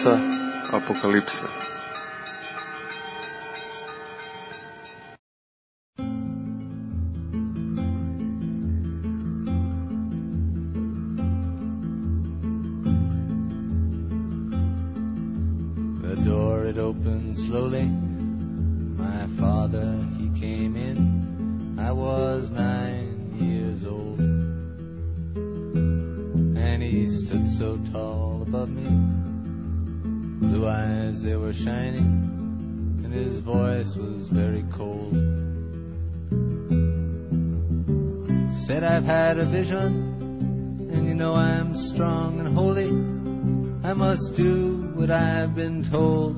Djeca apokalipse. The door it opened slowly. My father he came in. I was 9 years old, and he stood so tall above me. Blue eyes, they were shining, and his voice was very cold. Said, I've had a vision, and you know I'm strong and holy. I must do what I've been told.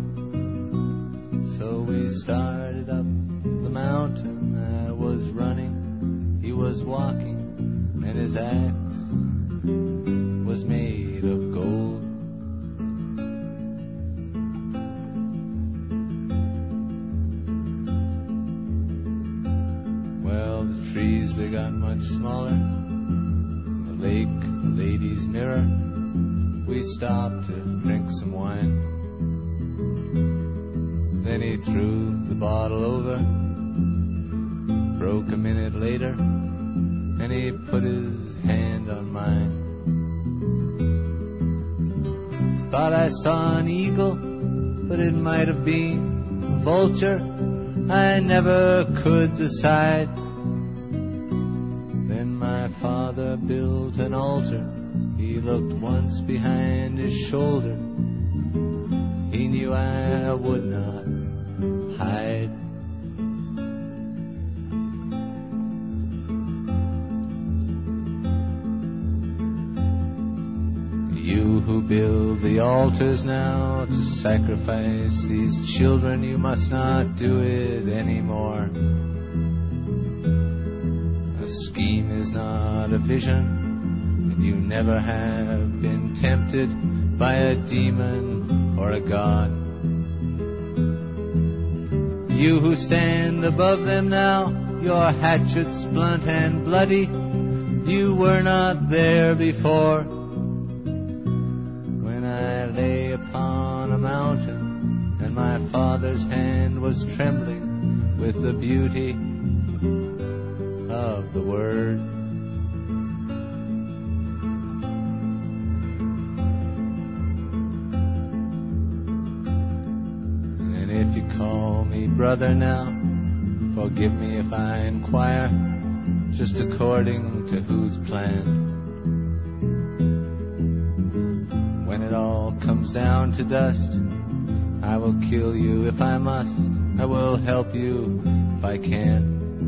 So we started up the mountain. I was running, he was walking, and his axe was made of gold. Well, the trees, they got much smaller. The lake, the lady's mirror. We stopped to drink some wine. Then he threw the bottle over. Broke a minute later, and he put his hand on mine. Thought I saw an eagle, but it might have been a vulture. I never could decide. Then my father built an altar. He looked once behind his shoulder. He knew I would not hide. You who build the altars now to sacrifice these children, you must not do it anymore. A scheme is not a vision. You never have been tempted by a demon or a god. You who stand above them now, your hatchets blunt and bloody, you were not there before. When I lay upon a mountain and my father's hand was trembling with the beauty of the word. If you call me brother now, forgive me if I inquire, just according to whose plan. When it all comes down to dust, I will kill you if I must. I will help you if I can.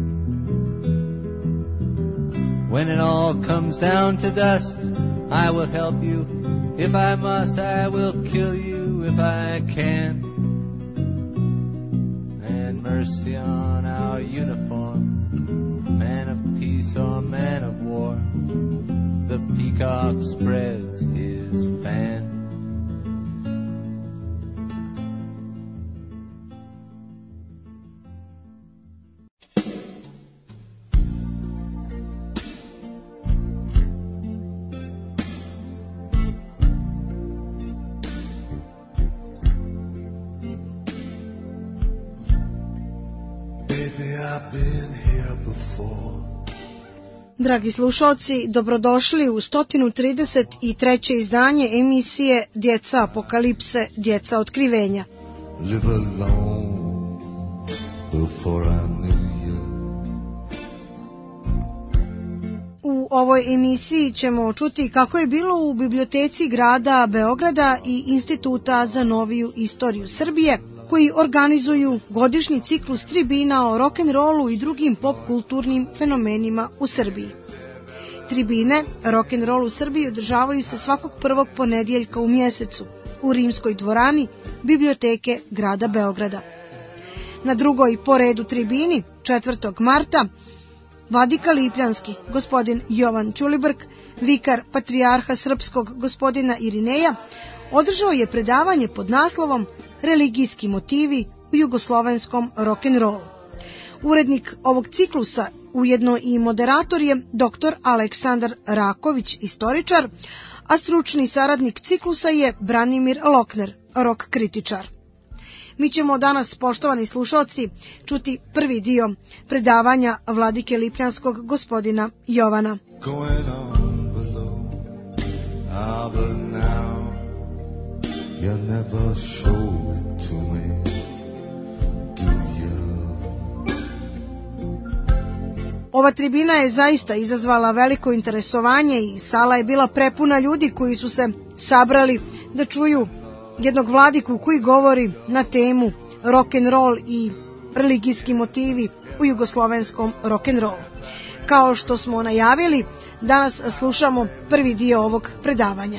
When it all comes down to dust, I will help you if I must. I will kill you if I can. Mercy on our uniform, man of peace or man of war. The peacock spreads his fan. Dragi slušalci, dobrodošli u 133. izdanje emisije Djeca apokalipse, djeca otkrivenja. U ovoj emisiji ćemo čuti kako je bilo u biblioteci grada Beograda i Instituta za noviju istoriju Srbije, koji organizuju godišnji ciklus tribina o rock'n'rollu i drugim pop-kulturnim fenomenima u Srbiji. Tribine rock'n'roll u Srbiji održavaju se svakog prvog ponedjeljka u mjesecu u Rimskoj dvorani biblioteke grada Beograda. Na drugoj po redu tribini 4. marta vladika Lipljanski, gospodin Jovan Ćulibrk, vikar patrijarha srpskog gospodina Irineja, održao je predavanje pod naslovom Religijski motivi u jugoslovenskom rock'n'rollu. Urednik ovog ciklusa, ujedno i moderator, je dr. Aleksandar Raković, istoričar, a stručni saradnik ciklusa je Branimir Lokner, rok kritičar. Mi ćemo danas, poštovani slušalci, čuti prvi dio predavanja vladike Lipljanskog gospodina Jovana. Ova tribina je zaista izazvala veliko interesovanje i sala je bila prepuna ljudi koji su se sabrali da čuju jednog vladiku koji govori na temu rock'n'roll i religijski motivi u jugoslovenskom rock'n'rollu. Kao što smo najavili, danas slušamo prvi dio ovog predavanja.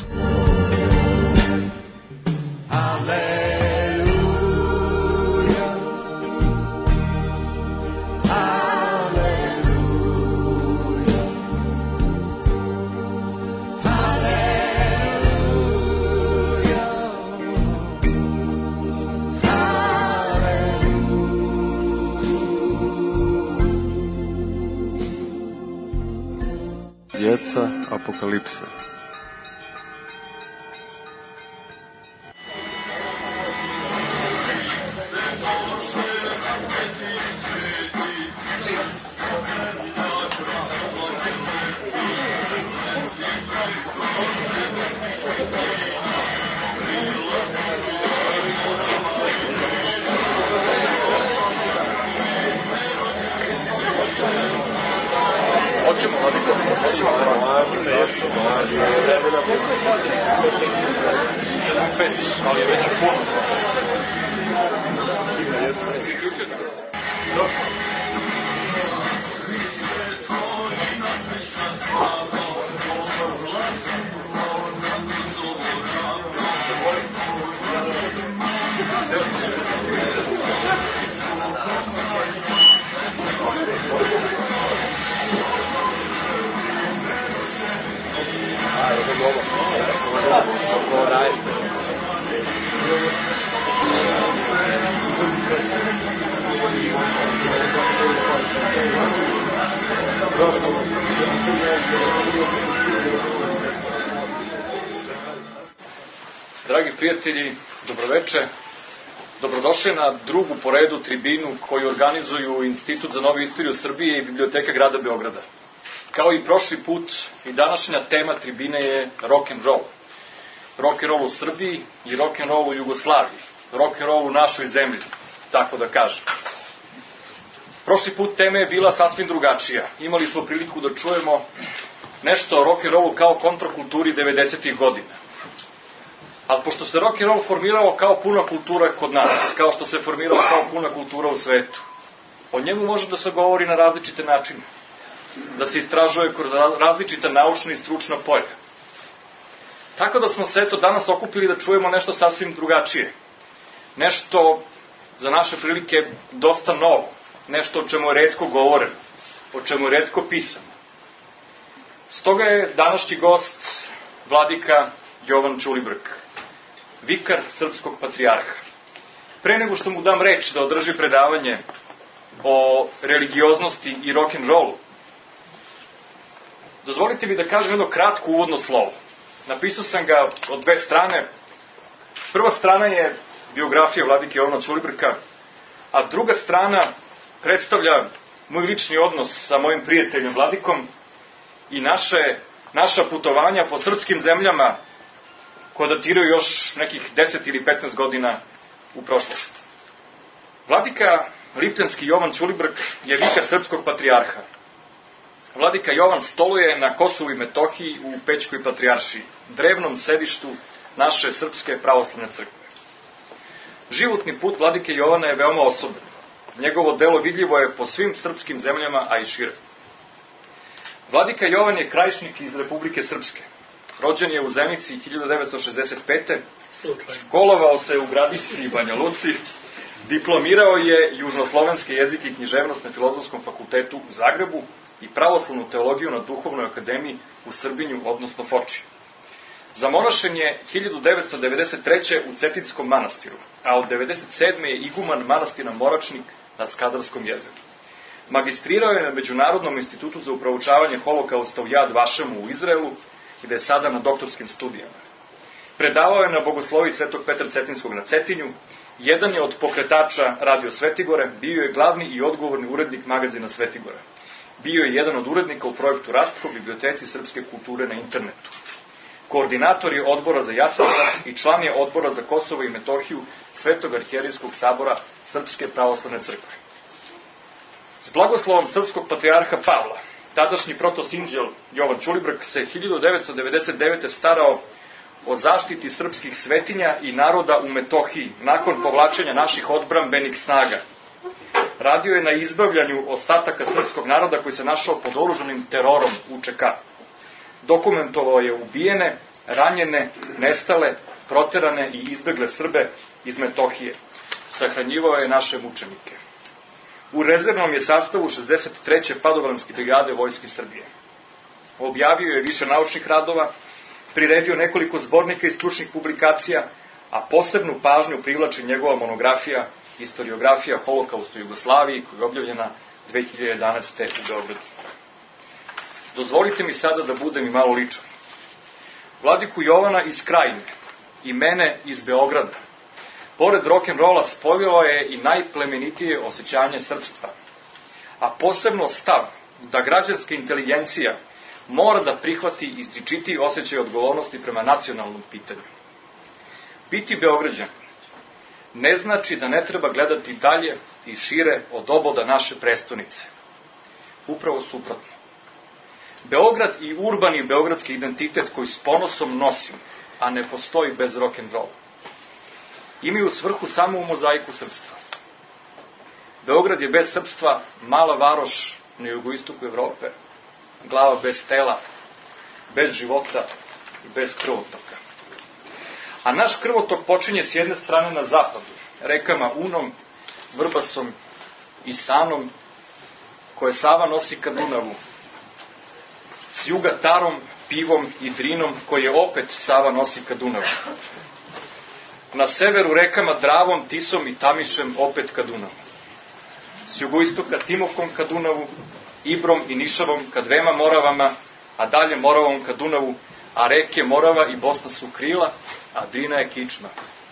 Djeca apokalipse. Hoćemo, Vladiko, hoćemo. 5, ali je već puno. Jesi ključio tako? Dobro. Dragi prijatelji, dobroveče. Dobrodošli na drugu po redu tribinu koju organizuju Institut za novu istoriju Srbije i Biblioteka grada Beograda. Kao i prošli put, i današnja tema tribine je rock'n'roll. Rock'n'roll u Srbiji i rock'n'roll u Jugoslaviji. Rock'n'roll u našoj zemlji, tako da kažem. Prošli put tema je bila sasvim drugačija. Imali smo priliku da čujemo nešto o rock'n'rollu kao kontrakulturi 90. godina. Ali pošto se rock'n'roll formirao kao puna kultura kod nas, kao što se formirao kao puna kultura u svetu, o njemu može da se govori na različite načine. Da se istražuje kroz različita naučna i stručna polja. Tako da smo se eto danas okupili da čujemo nešto sasvim drugačije. Nešto za naše prilike dosta novo. Nešto o čemu je retko govoreno, o čemu je retko pisano. Stoga je današnji gost vladika Jovan Ćulibrk, vikar srpskog patrijarha. Pre nego što mu dam reč da održi predavanje o religioznosti i rock'n'rollu, dozvolite mi da kažem jedno kratko uvodno slovo. Napisao sam ga od dve strane. Prva strana je biografija vladike Jovana Ćulibrka, a druga strana predstavlja moj lični odnos sa mojim prijateljem vladikom i naša putovanja po srpskim zemljama koja datiraju još nekih 10 ili 15 godina u prošlosti. Vladika Lipljanski Jovan Ćulibrk je vikar srpskog patrijarha. Vladika Jovan stoluje na Kosovu i Metohiji u Pećkoj patrijaršiji, drevnom sedištu naše Srpske pravoslavne crkve. Životni put vladike Jovana je veoma osoben. Njegovo delo vidljivo je po svim srpskim zemljama, a i šire. Vladika Jovan je krajišnik iz Republike Srpske. Rođen je u Zenici 1965. Školovao se u Gradišci i Banja Luci. Diplomirao je južnoslovenske jezike i književnost na Filozofskom fakultetu u Zagrebu i pravoslavnu teologiju na Duhovnoj akademiji u Srbinju, odnosno Foči. Zamonašen je 1993. u Cetinskom manastiru, a od 1997. je iguman manastira Moračnik na Skadarskom jezeru. Magistrirao je na Međunarodnom institutu za proučavanje holokausta u Jad Vašemu u Izraelu gde je sada na doktorskim studijama. Predavao je na Bogosloviji Svetog Petra Cetinskog na Cetinju, jedan je od pokretača Radio Svetigore, bio je glavni i odgovorni urednik magazina Svetigora. Bio je jedan od urednika u projektu Rastko, Biblioteci srpske kulture na internetu. Koordinator je odbora za Jasenovac i član je odbora za Kosovo i Metohiju Svetog arhijerijskog sabora Srpske pravoslavne crkve. S blagoslovom srpskog patrijarha Pavla, tadašnji protosinđel Jovan Ćulibrk se 1999. starao o zaštiti srpskih svetinja i naroda u Metohiji nakon povlačenja naših odbrambenih snaga. Radio je na izbavljanju ostataka srpskog naroda koji se našao pod oružanim terorom UČK. Dokumentovao je ubijene, ranjene, nestale, proterane i izbegle Srbe iz Metohije. Sahranjivao je naše mučenike. U rezervnom je sastavu 63. padobranske brigade Vojske Srbije. Objavio je više naučnih radova, priredio nekoliko zbornika i stručnih publikacija, a posebnu pažnju privlači njegova monografija Historiografija holokausta u Jugoslaviji, koja je objavljena 2011. u Beogradu. Dozvolite mi sada da budem i malo ličan. Vladiku Jovana iz Krajine i mene iz Beograda, pored rock'n'rolla spojilo je i najplemenitije osjećanje srpstva, a posebno stav da građanska inteligencija mora da prihvati izričitiji osjećaj odgovornosti prema nacionalnom pitanju. Biti Beograđan ne znači da ne treba gledati dalje i šire od oboda naše prestonice. Upravo suprotno. Beograd i urbani beogradski identitet koji s ponosom nosim, a ne postoji bez rock'n'rolla, imaju svrhu samo u mozaiku srpstva. Beograd je bez srpstva mala varoš na jugoistoku Evrope, glava bez tela, bez života i bez krvotoka. A naš krvotok počinje s jedne strane na zapadu, rekama Unom, Vrbasom i Sanom, koje Sava nosi ka Dunavu, s juga Tarom, Pivom i Drinom, koje opet Sava nosi ka Dunavu. Na severu rekama Dravom, Tisom i Tamišem opet ka Dunavu. S jugoistoka Timokom ka Dunavu, Ibrom i Nišavom ka dvema Moravama, a dalje Moravom ka Dunavu, a reke Morava i Bosna su krila, a Drina je kičma.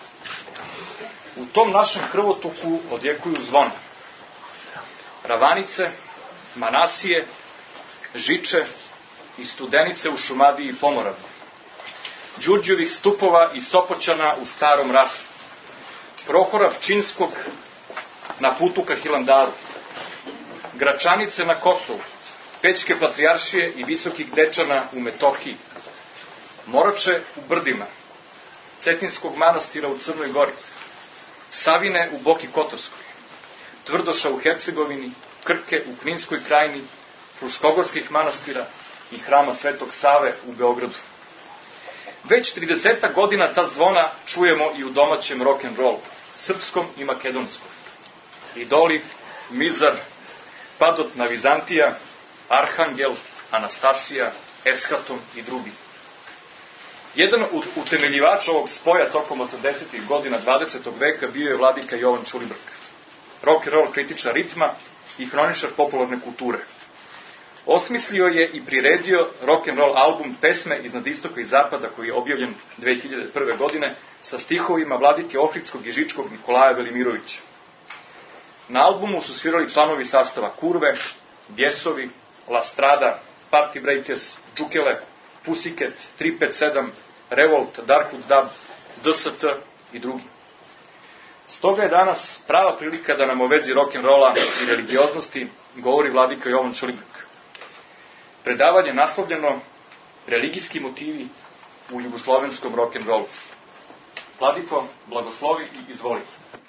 U tom našem krvotoku odjekuju zvona. Ravanice, Manasije, Žiče i Studenice u Šumadiji i Pomoravlju. Đurđevih stupova i Sopoćana u Starom Rasu. Prohora Pčinskog na putu ka Hilandaru. Gračanice na Kosovu, Pećke patrijaršije i Visokih Dečana u Metohiji. Morače u Brdima, Cetinskog manastira u Crnoj Gori, Savine u Boki Kotorskoj, Tvrdoša u Hercegovini, Krke u Kninskoj krajini, Fruškogorskih manastira i Hrama Svetog Save u Beogradu. Već 30 godina ta zvona čujemo i u domaćem rock'n'rollu, srpskom i makedonskom. Idoli, Mizar, Padotna Vizantija, Arhangel, Anastasija, Eschaton i drugi. Jedan od utemeljivača ovog spoja tokom 80. godina 20. veka bio je vladika Jovan Ćulibrk, rock'n'roll kritičar ritma i hroničar popularne kulture. Osmislio je i priredio rock'n'roll album Pesme iznad istoka i zapada, koji je objavljen 2001. godine sa stihovima vladike Ohridskog i Žičkog Nikolaja Velimirovića. Na albumu su svirali članovi sastava Kurve, Bjesovi, La Strada, Party Breakers, Džukele, Pussycat, 357, Revolt, Darkwood Dub, DST i drugi. Stoga je danas prava prilika da nam o vezi rock'n'rolla i religioznosti govori vladika Jovan Ćulibrk. Predavanje naslovljeno Religijski motivi u jugoslovenskom rock'n'rollu. Vladiko, blagoslovi i izvoli.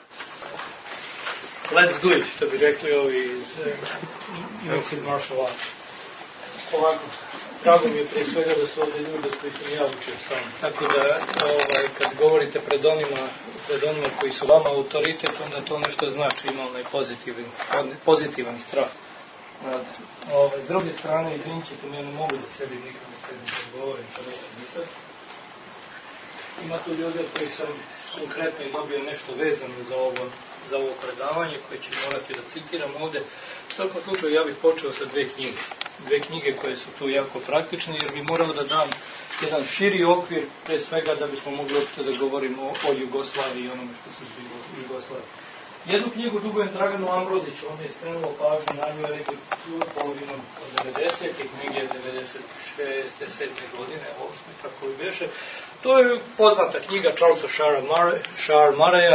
Let's do it, što bi rekli ovi iz Mixed Martial Arts. Ovako, drago mi je prije svega da su ovdje ljudi koji sam ja učio sam. Tako da, kad govorite pred onima koji su vama autoritet, onda to nešto znači, ima onaj pozitivan strah. S druge strane, izvinit ćete mi, ja ne mogu da sedim, nikad ne sedim kad govorim, to neću misati. ima tu ljudi od kojih sam konkretno i dobio nešto vezano za ovo predavanje koje ću morati da citiram ovde. U svakom slučaju ja bih počeo sa dve knjige koje su tu jako praktične, jer bi morao da dam jedan širi okvir, pre svega da bismo mogli uopšte da govorimo o Jugoslaviji i onome što se zbiva u Jugoslaviji. Jednu knjigu dugujem Draganu Ambroziću, on je skrenuo pažnju na nju nekaj polovinom od 90-ih, negdje 96. 7. godine, 8. kako li beše. To je poznata knjiga Charlesa Shaar Murraya,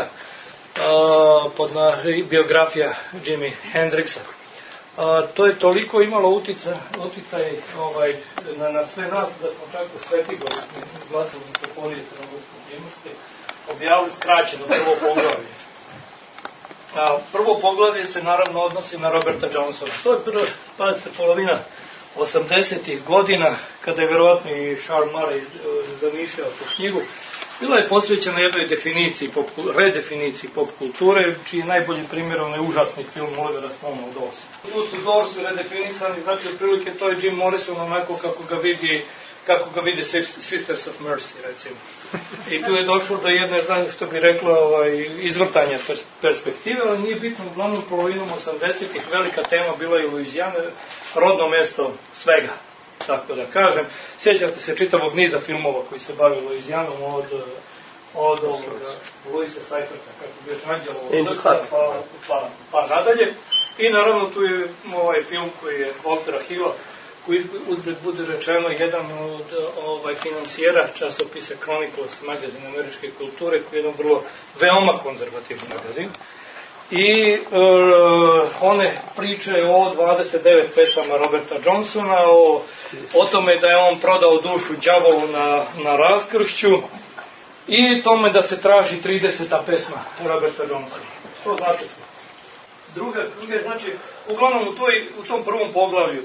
biografija Jimi Hendrixa. To je toliko imalo uticaj na sve nas da smo čak u Svetigor, glasili mitropolije Crnogorskog Primorske, objavili skraćeno prvo poglavlje. Prvo poglavlje se naravno odnosi na Roberta Johnsona. To je pazite, polovina 80-ih godina, kada je verovatno i Shaar Murray zamišljao tu knjigu. Bila je posvećena jednoj redefiniciji pop kulture, čiji je najbolji primjer onaj užasni film Olivera Stona u Doors. Tu su Doors redefinisani, znači otprilike to je Jim Morrison onako kako ga vidi Sisters of Mercy, recimo. I tu je došlo do jedne, znam što bi rekla, izvrtanja perspektive, ali nije bitno, uglavnom polovinom 80-ih velika tema bila i Luizijana, rodno mesto svega, tako da kažem. Sjećate se čitavog niza filmova koji se bave Luizijanom od Luisa Seiferta, kako bi još Anđelovo srca, pa nadalje. I naravno tu je ovaj film koji je Waltera Hilla, koji uzgled bude rečeno jedan od financijera časopisa Chronicles, magazin američke kulture, koji je jedan veoma konzervativni magazin. I one priče o 29 pesama Roberta Johnsona, o tome da je on prodao dušu đavolu na raskršću i tome da se traži 30. pesma Roberta Johnsona. To znači sve. Druga knjiga, znači, uglavnom u tom prvom poglavlju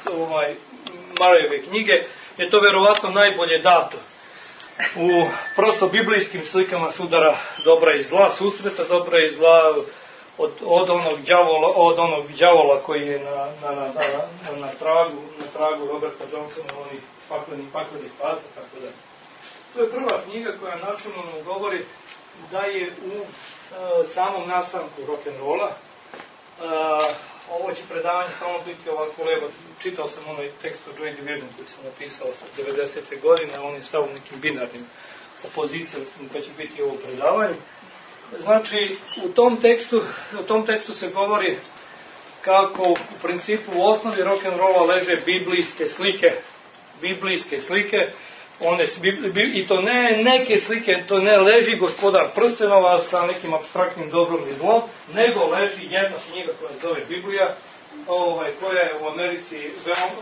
Murrayeve knjige je to verovatno najbolje dato u prosto biblijskim slikama sudara dobra i zla, susreta dobra i zla, od onog đavola koji je na tragu Roberta Johnsona, onih paklenih faza, tako da. To je prva knjiga koja načelno govori da je u samom nastanku rock'n'rolla, ovo će predavanje stalno biti ovako levo, čitao sam onaj tekst o Joy Division koji sam napisao sa 90. godine, on je stao nekim binarnim opozicijom, pa će biti ovo predavanje. Znači, u tom tekstu se govori kako u principu u osnovi rock'n'rolla leže biblijske slike, i to ne neke slike, to ne leži Gospodar prstenova sa nekim apstraktnim dobrom i zlom, nego leži jedna knjiga koja se zove Biblija, koja je u Americi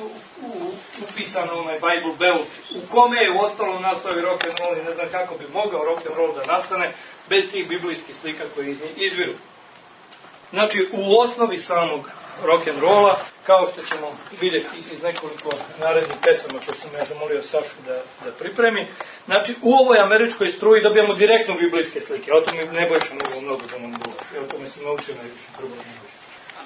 upisana Bible Belt, u kome je u ostalom nastao i rock'n'roll i ne znam kako bi mogao rock'n'roll da nastane bez tih biblijskih slika koje iz njih izviru. Znači, u osnovi samog rock'n'rolla, kao što ćemo vidjeti iz nekoliko narednih pesama koje sam ja zamolio Sašu da pripremi, znači, u ovoj američkoj struji dobijamo direktno biblijske slike, o tome Nebojša mnogo da nam govori, o tome sam naučio najviše prvo Nebojša.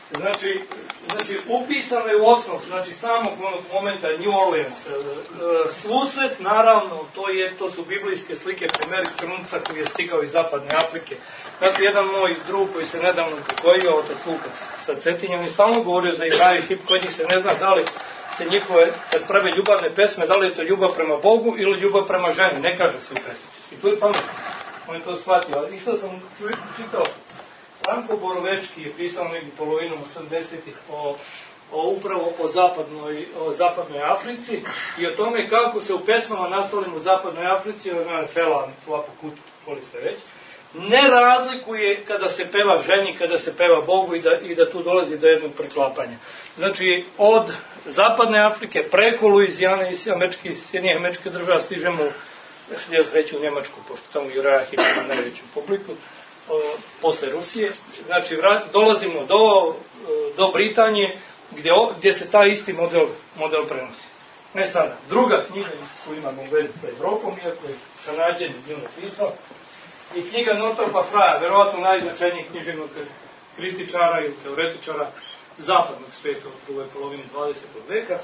Znači, upisano je u osnovu, znači, samog momenta New Orleans, susret, naravno, to su biblijske slike primjeri crnca koji je stigao iz zapadne Afrike. Znači, jedan moj drug koji se nedavno upokojio, otac Lukas sa Cetinja, on je stalno govorio za Ibrahim Hip, kod njih se ne zna da li se njihove, kad prave ljubavne pesme, da li je to ljubav prema Bogu ili ljubav prema ženi, ne kaže se u pesmi. I tu je pametno, on je to shvatio. I što sam čitao, Franko Borovečki je pisao negdje polovinom 80-ih upravo o zapadnoj Africi i o tome kako se u pesmama nastalim u zapadnoj Africi, Felan, Tuapukut, koli sve već, ne razlikuje kada se peva ženi, kada se peva Bogu i da tu dolazi do jednog preklapanja. Znači, od zapadne Afrike preko Luizijane i Sjedinjenih Američkih Država stižemo, reći u Njemačku, pošto tamo Juraja Hip ima najveću publiku, posle Rusije. Znači, dolazimo do Britanije, gdje se taj isti model prenosi. Ne sada. Druga knjiga koju imamo u vezi sa Evropom, iako je Kanadjan nju napisao, je knjiga Northrapa Frya, verovatno najznačajnijih književnog kritičara i teoretičara zapadnog sveta u drugoj polovini 20. veka,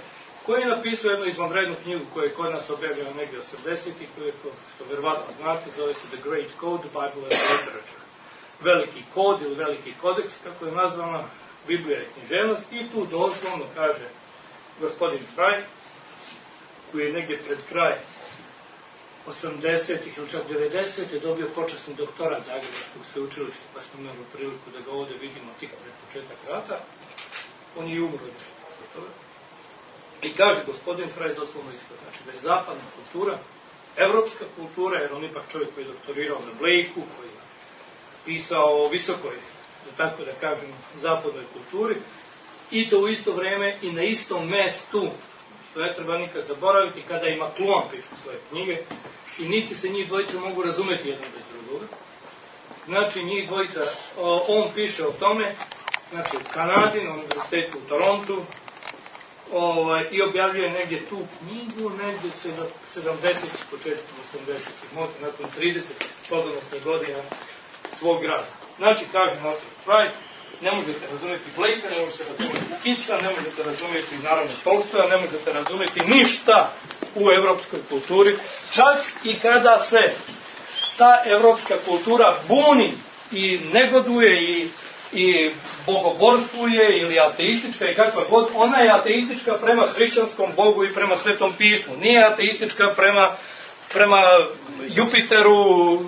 koji je napisao jednu izvanrednu knjigu koja je kod nas objavljena negdje 80-ih, koja je, što verovatno znate, zove se The Great Code, Bible and Literature. Veliki kod ili veliki kodeks, kako je nazvana, Biblija i književnost, i tu doslovno kaže gospodin Fraj, koji je negdje pred kraj 80-ih ili čak 90-ih dobio počasni doktorat Zagrebačkog sveučilišta, pa smo imali priliku da ga ovdje vidimo tik pred početak rata. On je umro od toga. I kaže gospodin Fraj doslovno isto, znači da je zapadna kultura, evropska kultura, jer on ipak čovjek koji je doktorirao na Blakeu, koji je pisao o visokoj, da tako da kažem, zapadnoj kulturi, i to u isto vreme i na istom mestu, što ne treba nikad zaboraviti, kada i McLuhan pišu svoje knjige, i niti se njih dvojica mogu razumeti jedno bez drugoga. Znači, njih dvojica, on piše o tome, znači u Kanadi, na univerzitetu u Torontu, i objavljuje negdje tu knjigu, negdje 70-ih, početkom 80-ih, možda nakon 30 plodonosnih godina svog rada. Znači, kaže Martin Fraj, ne možete razumjeti Blakea, ne možete razumjeti Keatsa, ne možete razumjeti naravno Tolstoja, ne možete razumjeti ništa u evropskoj kulturi, čak i kada se ta evropska kultura buni i negoduje i bogoborstvuje ili ateistička i kakva god, ona je ateistička prema hrišćanskom Bogu i prema Svetom pismu. Nije ateistička prema Jupiteru,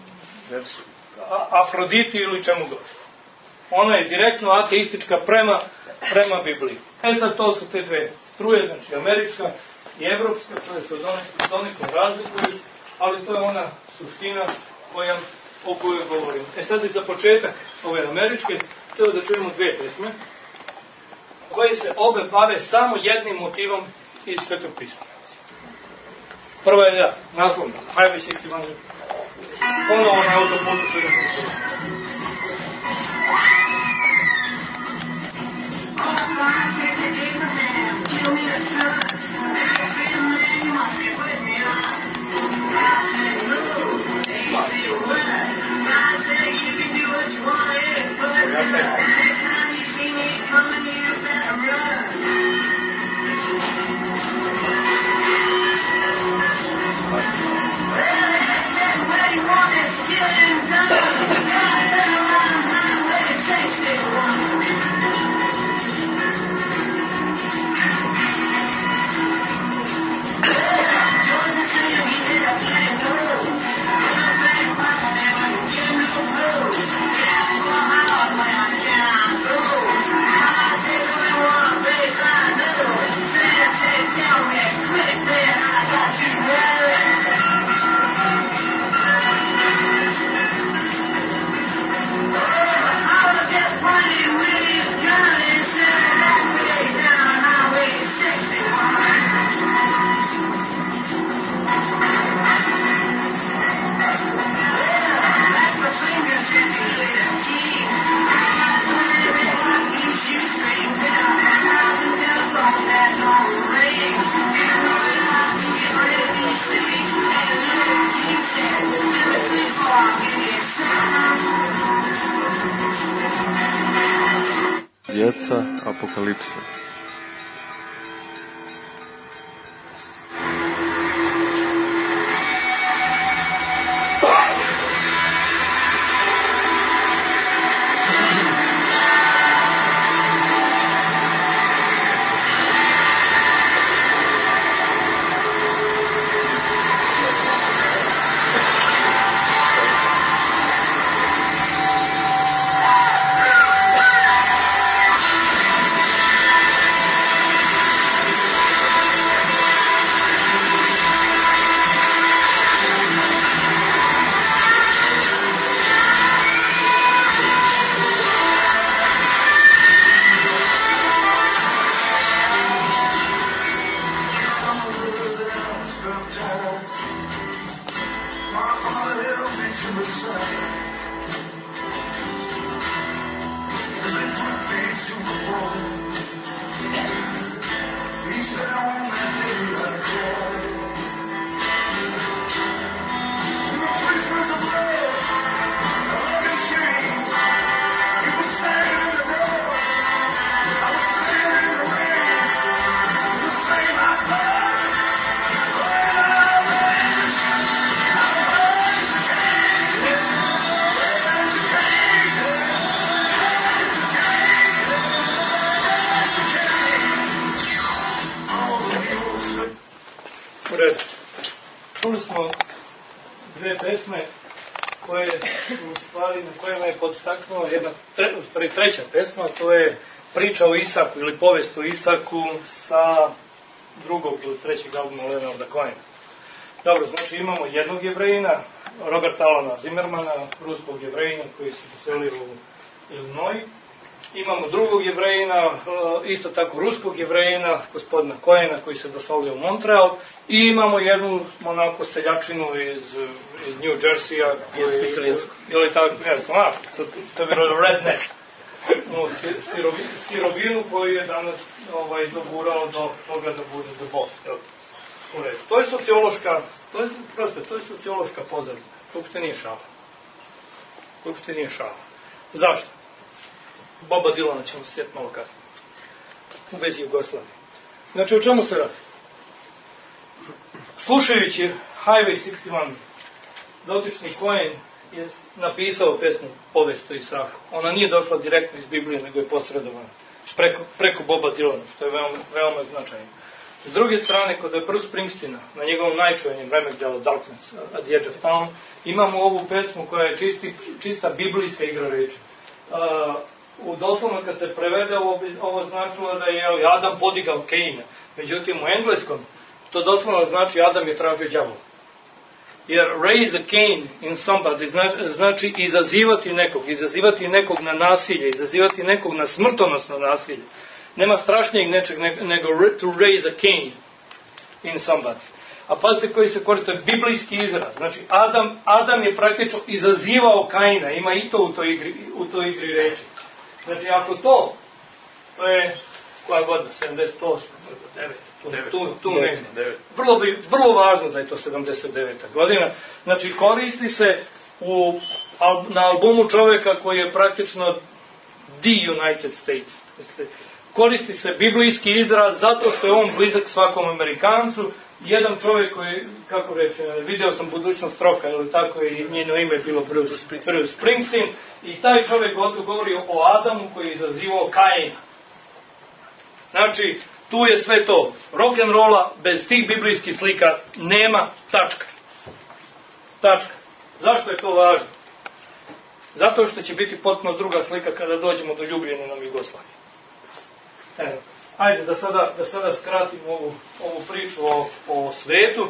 Afroditi ili čemu god. Ona je direktno ateistička prema Bibliji. Sad to su te dve struje, znači američka i evropska, koje se od onih razlikuju, ali to je ona suština o kojoj govorim. Sad i za početak ove američke, treba da čujemo dve pesme, koje se obe bave samo jednim motivom iz Svetog pisma. Prva je naslovna, Highway 61, ponovo na autoputu 60. Djeca apokalipse. pesme koje u stvari na koje me je podstaknula jedna, treća pesma, to je priča o Isaku ili povest o Isaku sa drugog ili trećeg albuma Leonarda Cohena. Dobro, znači imamo jednog Jevrejina, Roberta Alana Zimmermana, ruskog Jevrejina koji se poselio u Illinois. Imamo drugog Jevrejina, isto tako ruskog Jevrejina, gospodina Cohena koji se doselio u Montreal. I imamo jednu onako seljačinu iz New Jersey-a, ili tako, ne znam, to bi bilo redneck, sirovinu koju je danas dogurao do toga da bude the boss. To je sociološka pozadina. To uopšte nije šala. Zašto? Boba Dylana ćemo se sjetiti malo kasnije. U vezi Jugoslavije. Znači, o čemu se radi? Slušajući Highway 61, dotični Cohen je napisao pesmu Povest o Isaku. Ona nije došla direktno iz Biblije, nego je posredovana preko Boba Dylana, što je veoma značajno. S druge strane, kod Bruce Springsteena, na njegovom najčuvenijem remekdelu Darkness at the Edge of Town, imamo ovu pesmu koja je čista biblijska igra reči. Doslovno kad se prevede ovo značilo da je Adam podigao Kaina. Međutim, u engleskom to doslovno znači Adam je tražio đavola. Jer raise a Cain in somebody znači izazivati nekog na nasilje, izazivati nekog na smrtonosno nasilje. Nema strašnijeg nečeg nego to raise a Cain in somebody. A pazite koji se koriste, biblijski izraz. Znači, Adam je praktično izazivao Kaina, ima i to u toj igri reči. Znači, ako to je koja godina, 78, 79, tu negdje. Vrlo važno da je to 79. godina. Znači, koristi se na albumu čovjeka koji je praktično The United States. Koristi se biblijski izraz zato što je on blizak svakom Amerikancu. Jedan čovjek koji, kako reći, video sam Budućnost roka, ili tako je njeno ime bilo Bruce Springsteen, i taj čovjek govori o Adamu koji je izazivao Kaina. Znači, tu je sve to. Rock'n'rolla bez tih biblijskih slika nema, tačka. Zašto je to važno? Zato što će biti potpuno druga slika kada dođemo do ljubljene nam Jugoslavije. Evo. Ajde, da sada skratimo ovu priču o svetu.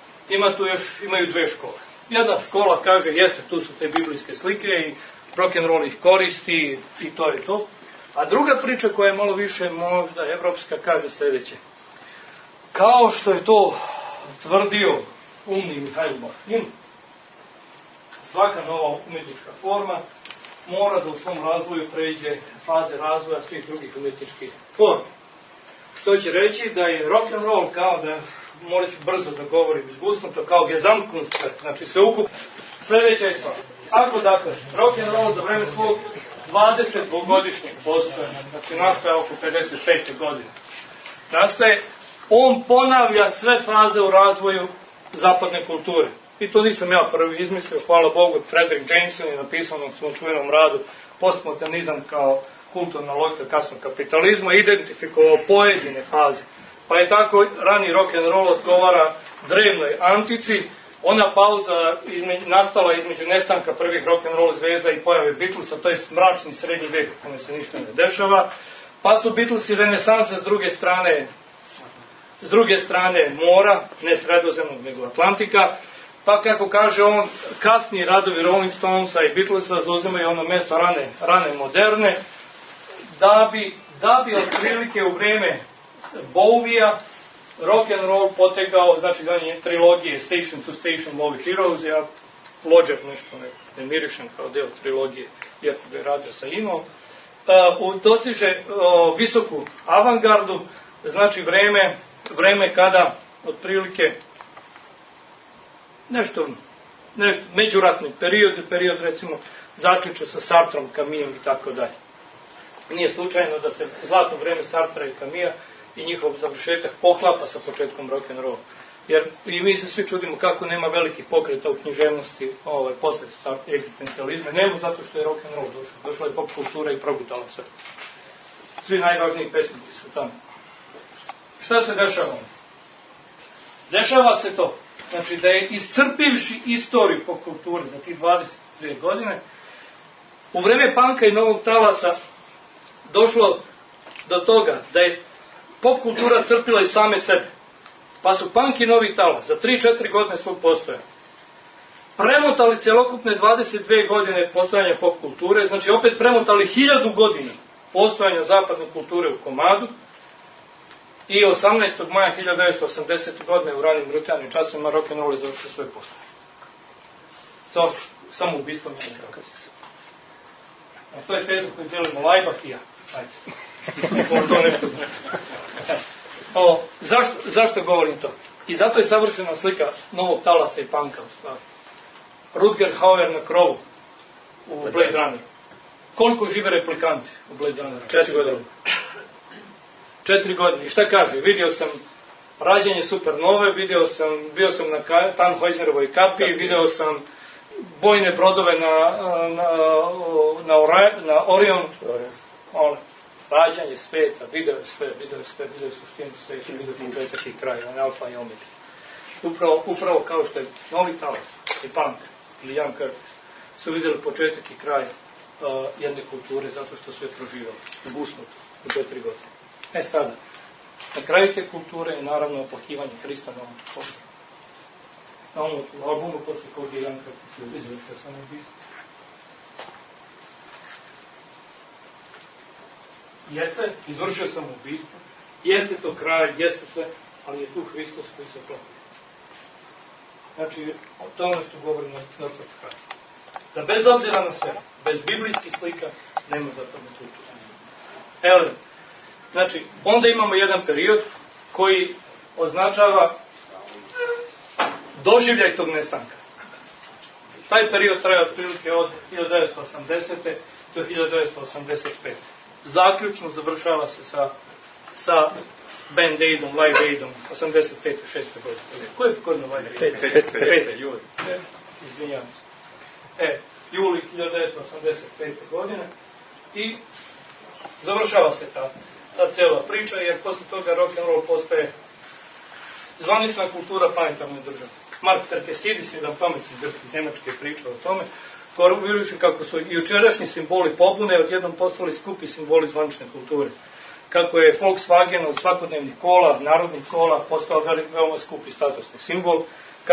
Imaju dve škole. Jedna škola kaže, jeste, tu su te biblijske slike i rock'n'roll ih koristi i to je to. A druga priča koja je malo više možda evropska kaže sljedeće. Kao što je to tvrdio umni Mihail Bakhtin, svaka nova umjetnička forma mora da u svom razvoju pređe faze razvoja svih drugih umjetničkih forma. Što će reći da je rock'n'roll, kao da, morat ću brzo da govorim izgusnuto, kao Gesamtkunstwerk, znači sveukupno. Sljedeća je stvar. Ako dakle, rock'n'roll za vreme svog 20-godišnjeg postojanja, znači nastaje oko 55. godine, on ponavlja sve faze u razvoju zapadne kulture. I to nisam ja prvi izmislio, hvala Bogu, Frederick Jameson je napisao na svom čuvenom radu Postmodernizam kao kulturna logika kasnog kapitalizma, identifikovao pojedine faze. Pa je tako rani rock'n'roll odgovara drevnoj antici, ona pauza nastala između nestanka prvih rock'n'roll zvezda i pojave Beatlesa, to je mračni srednji vijek u kome se ništa ne dešava, pa su Beatlesi renesansa s druge strane mora, ne Sredozemnog nego Atlantika, pa kako kaže on, kasniji radovi Rolling Stonesa i Beatlesa zauzimaju ono mjesto rane moderne, da bi otprilike u vrijeme Bowija rock'n'roll potekao, znači on je trilogije Station to Station, Love Heroes, ja Lodger nešto ne mirišem kao deo trilogije, iako ga je radio sa Inom, dostiže visoku avangardu, znači vreme kada otprilike nešto međuratni period recimo zaključio sa Sartrom, Camusom i tako dalje. Nije slučajno da se zlatno vrijeme Sartra i Camusa i njihov završetak poklapa sa početkom rock'n'rolla. Jer i mi se svi čudimo kako nema velikih pokreta u književnosti posle egzistencijalizma. Nemo zato što je rock'n'roll došao. Došla je pop kultura i progutala sve. Svi najvažniji pesnici su tamo. Šta se dešava? Dešava se to Znači da je iscrpivši istoriju po kulturi za tih 22 godine, u vreme panka i novog talasa došlo do toga da je pop kultura crpila i same sebe. Pa su punk i novi talas za 3-4 godine svog postojanja premotali celokupne 22 godine postojanja pop kulture, znači opet premotali 1000 godina postojanja zapadne kulture u komadu i 18. maja 1980. godine u ranim brutanim časovima rock'n'roll je završio svoje postojanje. Samo ubistvom jednog roka. To je teza koju delimo Lajbah i ja. Ajde. To nešto znači. Zašto govorim to? I zato je savršena slika novog talasa i panka u stvari. Rutger Hauer na krovu u Blade Runneru. Koliko žive replikanti u Blade Runneru? 4 godine. 4 godine. I šta kaže? Vidio sam rađenje supernove, bio sam na Tannhäuserovoj kapi, video sam bojne brodove na Orion. Rađanje sveta, video je suštinu sveta, video početak i kraj, on je alfa i omega. Upravo kao što je novi talas i punk ili Ian Curtis su vidjeli početak i kraj jedne kulture zato što su je proživali u Busnutu u 4 godine. Sada, na kraju te kulture je naravno oplakivanje Hrista na ovom poslu. Na ovom albumu posle kog je Ian Curtis izvršio sam ubistvo. Jeste, izvršio sam ubistvo, jeste to kraj, jeste sve, ali je tu Hristos koji se oplakuje. Znači, to je ono što govorim na otvoru kraju. Da bez obzira na sve, bez biblijskih slika, nema zapadne kulture. Evo, znači, onda imamo jedan period koji označava doživljaj tog nestanka. Taj period traje otprilike od 1980. do 1985. Zaključno završava se sa Band Aidom, Live Aidom, 85. 6. godine. Koje je godine Live Aid? 5. juli. Izvinjavam se. Juli 1985. godine i završava se ta cela priča, jer posle toga rock'n'roll postaje zvanična kultura planetarne države. Mark Terkesidis, jedan pametni grčki Nemački je pričao o tome, govoreći kako su i jučerašnji simboli pobune odjednom postali skupi simboli zvanične kulture. Kako je Volkswagen od svakodnevnih kola, narodnih kola, postao veoma skupi statusni simbol,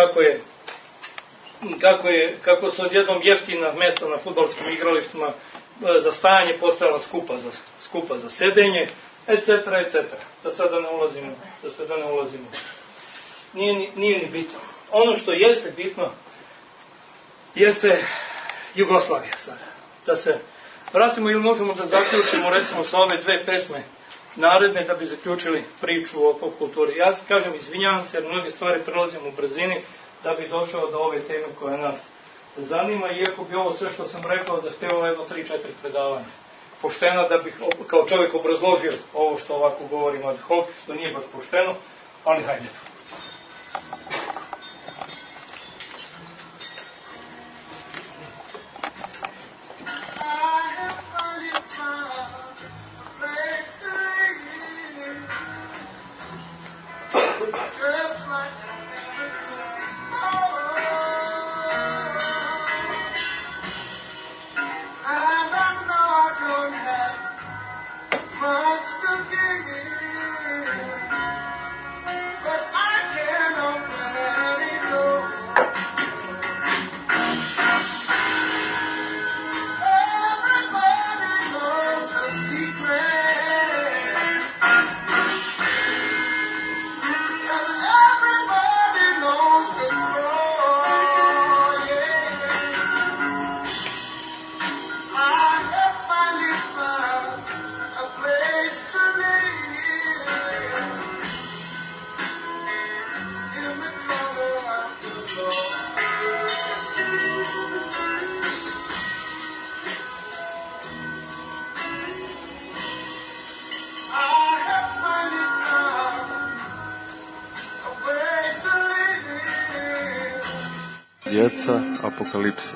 kako su odjednom jeftina mesta na fudbalskim igralištima za stajanje postajala skupa za sedenje, etc. Da sada ne ulazimo. Nije ni bitno. Ono što jeste bitno jeste Jugoslavija sada. Da se vratimo ili možemo da zaključimo recimo sa ove 2 pesme naredne da bi zaključili priču o pop kulturi. Ja kažem, izvinjavam se jer mnoge stvari prelazim u brzini da bi došao do ove teme koja nas zanima, iako bi ovo sve što sam rekao zahtevalo jedno 3-4 predavanja. Pošteno da bih kao čovjek obrazložio ovo što ovako govorim ad hoc, što nije baš pošteno, ali hajde. Djeca apokalipse.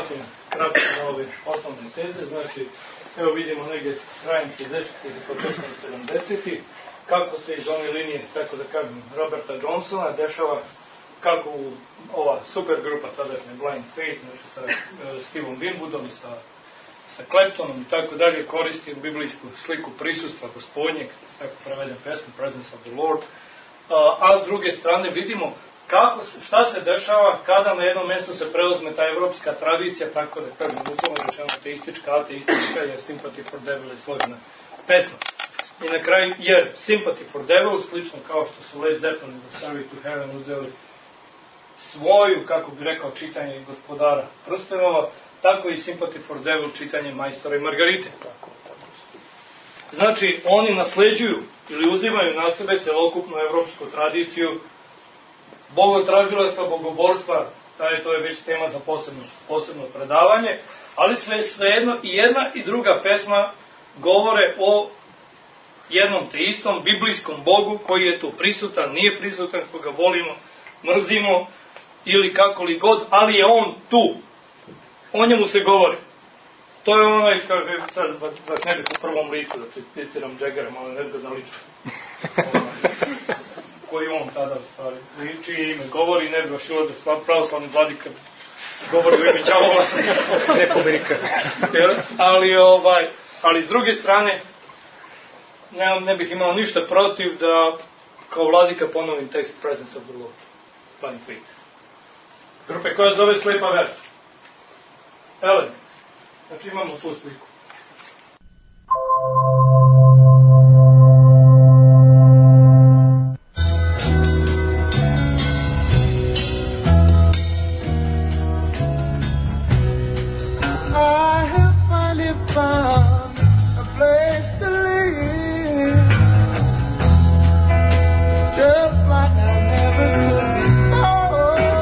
sasvim kratko na ove osnovne teze. Znači, evo vidimo negdje krajem 60. ili početkom 70. kako se iz one linije, tako da kažem, Roberta Johnsona dešava kako ova super grupa tadašnje Blind Faith, znači sa Stevom Winwoodom, sa Claptonom i tako dalje, koristi biblijsku sliku prisustva Gospodnjeg, tako prevedem pesmu, Presence of the Lord, a s druge strane vidimo šta se dešava kada na jednom mjestu se preuzme ta evropska tradicija, tako da kažem, uslovno rečeno ateistička, jer Sympathy for Devil je složena pesma. I na kraju, jer Sympathy for Devil, slično kao što su Led Zeppelin za Stairway to Heaven uzeli svoju, kako bi rekao, čitanje Gospodara prstenova, tako i Sympathy for Devil čitanje Majstora i Margarite. Znači, oni nasleđuju ili uzimaju na sebe celokupnu evropsku tradiciju bogotražilaštva, bogoborstva, to je već tema za posebno predavanje, ali svejedno i jedna i druga pesma govore o jednom te istom biblijskom Bogu koji je tu prisutan, nije prisutan, koga volimo, mrzimo ili kako li god, ali je on tu. O njemu se govori. To je onaj, kaže, sad baš ne bih u prvom licu da citiram Jaggera, malo nezgodna ličnost. Koji on tada stvari, čije ime govori, ne bi baš ilo da pravoslavni vladika govori u ime đavola, neko Amerika. Ali s druge strane, ne bih imao ništa protiv da kao vladika ponovim tekst Presence of the Lord, Blind Faith. Grupe koja zove Slepa vera. Elen, znači imamo tu sliku.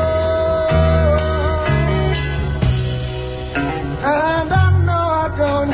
And I know I don't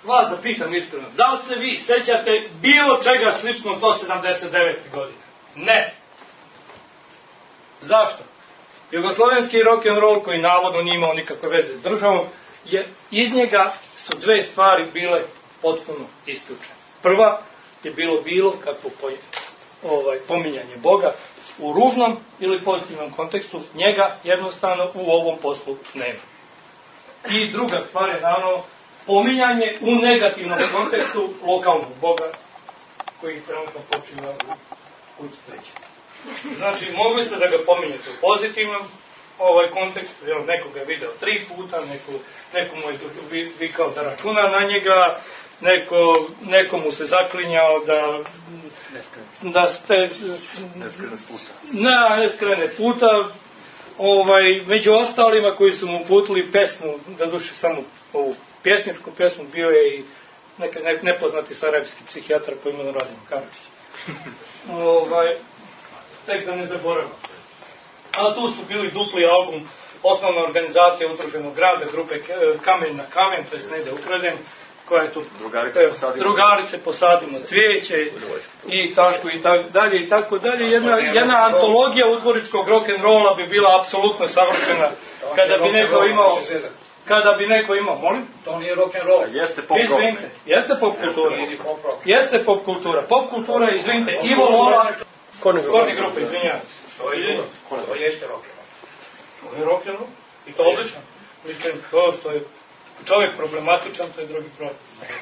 vas da pitam iskreno, da li se vi sećate bilo čega slično do 79. godine? Ne. Zašto? Jugoslovenski rock'n'roll, koji navodno nije imao nikakve veze s državom, iz njega su dve stvari bile potpuno isključene. Prva je bilo kakvo pominjanje Boga u ružnom ili pozitivnom kontekstu, njega jednostavno u ovom poslu nema. I druga stvar je naravno pominjanje u negativnom kontekstu lokalnog Boga koji trenutno počiva u kući Cveće. Znači, mogli ste da ga pominjete u pozitivnom kontekstu, jer neko ga je video 3 puta, neko mu je vikao da računa na njega, neko mu se zaklinjao da ste ne skrene puta, među ostalima koji su mu uputili pesmu, da duše samo ovu pjesničku pesmu, bio je i nepoznati sarajevski psihijatar po imenu Radim Karadžić. Tek da ne zaboravim. A tu su bili dupli album, osnovna organizacija Udruženog grada, grupe Kamen na kamen, to jest ne ide ukraden, koja je tu Drugarice posadimo cvijeće i tako dalje. Jedna antologija udvoričkog rock'n'rolla bi bila apsolutno savršena kada bi neko imao, molim? To nije rock'n'roll. Jeste pop rock. Jeste pop kultura. Jeste pop kultura. Pop kultura je, izvinite, Ivo Lola, Korni grupa, izvinjavam se. To jeste rock'n'roll. To je rock'n'roll. I to odlično. Mislim, to što je čovjek problematičan, to je drugi problem.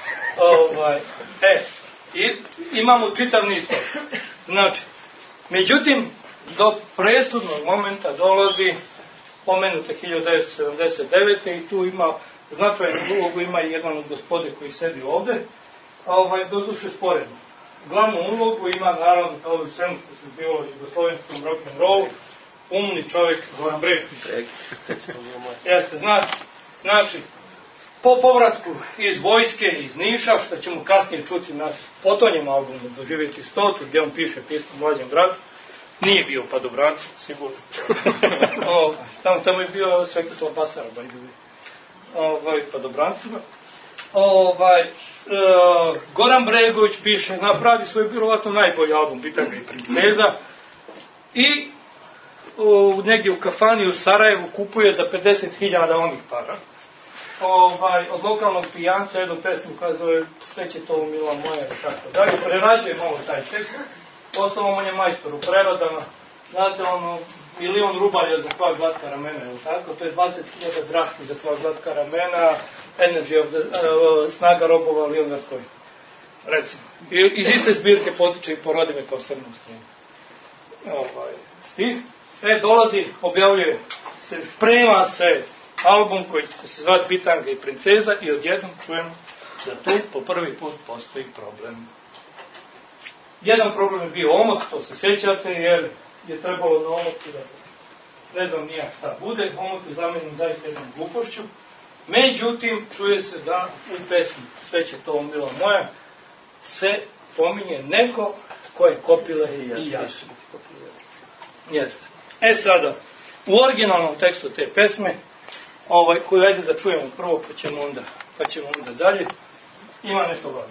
I imamo čitav niz toga. Znači, međutim, do presudnog momenta dolazi pomenute 1979. i tu ima značajnu ulogu, ima i jedan od gospode koji sedi ovde, doduše sporedno. Glavnu ulogu ima, naravno, kao i svemu što se zbivalo u jugoslovenskom rock'n'rollu, umni čovjek Goran Bregović. Jeste, znači, po povratku iz vojske, iz Niša, što ćemo kasnije čuti na potonjem albumu Doživjeti 100, gdje on piše pismo mlađem bratu, nije bio padobranac, sigurno. Tamo je bio Svetoslav Basara, padobrancima. Goran Bregović piše, napravi svoj vjerovatno najbolji album, Bitanga i princeza, i negdje u kafani u Sarajevu kupuje za 50.000 onih para. Od lokalnog pijanca jednu pesmu koja zove Sve će to mila moja i tako dalje. Prerađuje malo taj tekst. Ostalo on je majstor u preradama. Znate, 1.000.000 rubalja za 2 glatka ramena, je li tako? To je 20.000 drahmi za 2 glatka ramena. Energy of the, snaga robova Leonard Cohen. Recimo. Iz iste zbirke potiče i Porodi me kao srnom stijenu. Stih. Dolazi, objavljuje se, sprema se album koji će se zvati Bitanga i princeza i odjednom čujemo da tu po prvi put postoji problem. Jedan problem je bio omot, to se sjećate, jer je trebalo na omotu da ne znam nijak šta bude, omot je zamenjen zaista jednom glupošću. Međutim, čuje se da u pesmi Sve će to mila moja se pominje neko ko je Kopile i Jašće. Jeste. Sada, u originalnom tekstu te pesme, koju ajde da čujemo prvo, pa ćemo onda dalje, ima nešto važno.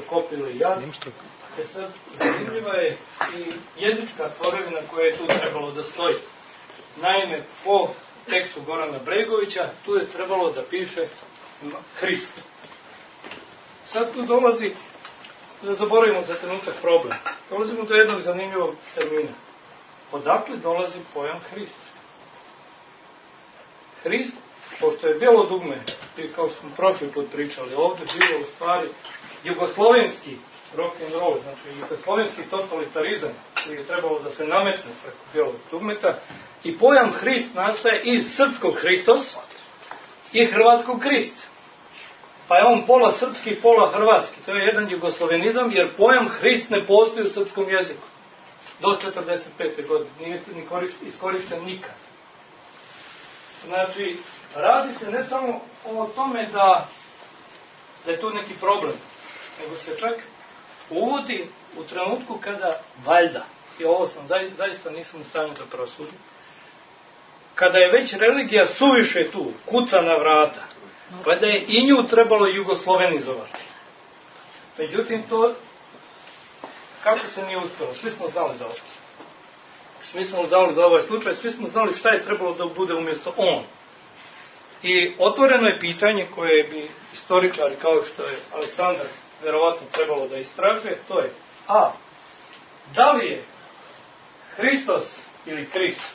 kopili jad. Sad, zanimljiva je i jezička tvorevina koja je tu trebalo da stoji. Naime, po tekstu Gorana Bregovića, tu je trebalo da piše Hrist. Sad tu dolazi, da zaboravimo za trenutak problem, dolazimo do jednog zanimljivog termina. Odakle dolazi pojam Hrist? Hrist, pošto je bilo dugme, i kao smo prošli put pričali, ovdje bilo u stvari jugoslovenski rock'n'roll, znači jugoslovenski totalitarizam koji je trebalo da se nametne preko bijelog dugmeta, i pojam Hrist nastaje iz srpskog Hristos i hrvatskog Krist. Pa je on pola srpski, pola hrvatski. To je jedan jugoslovenizam, jer pojam Hrist ne postoji u srpskom jeziku. Do 1945. godine. Nije iskorišten nikad. Znači, radi se ne samo o tome da je tu neki problem, nego se čak uvodi u trenutku kada valjda, i ovo sam zaista nisam u stanju da prosudim, kada je već religija suviše tu, kuca na vrata, valjda je i nju trebalo jugoslovenizovati. Međutim, to kako se nije uspjelo? Svi smo znali za ovo. Svi smo znali za ovaj slučaj, svi smo znali šta je trebalo da bude umjesto on. I otvoreno je pitanje koje bi istoričari, kao što je Aleksandar, verovatno trebalo da istražuje, to je a. Da li je Hristos ili Krist,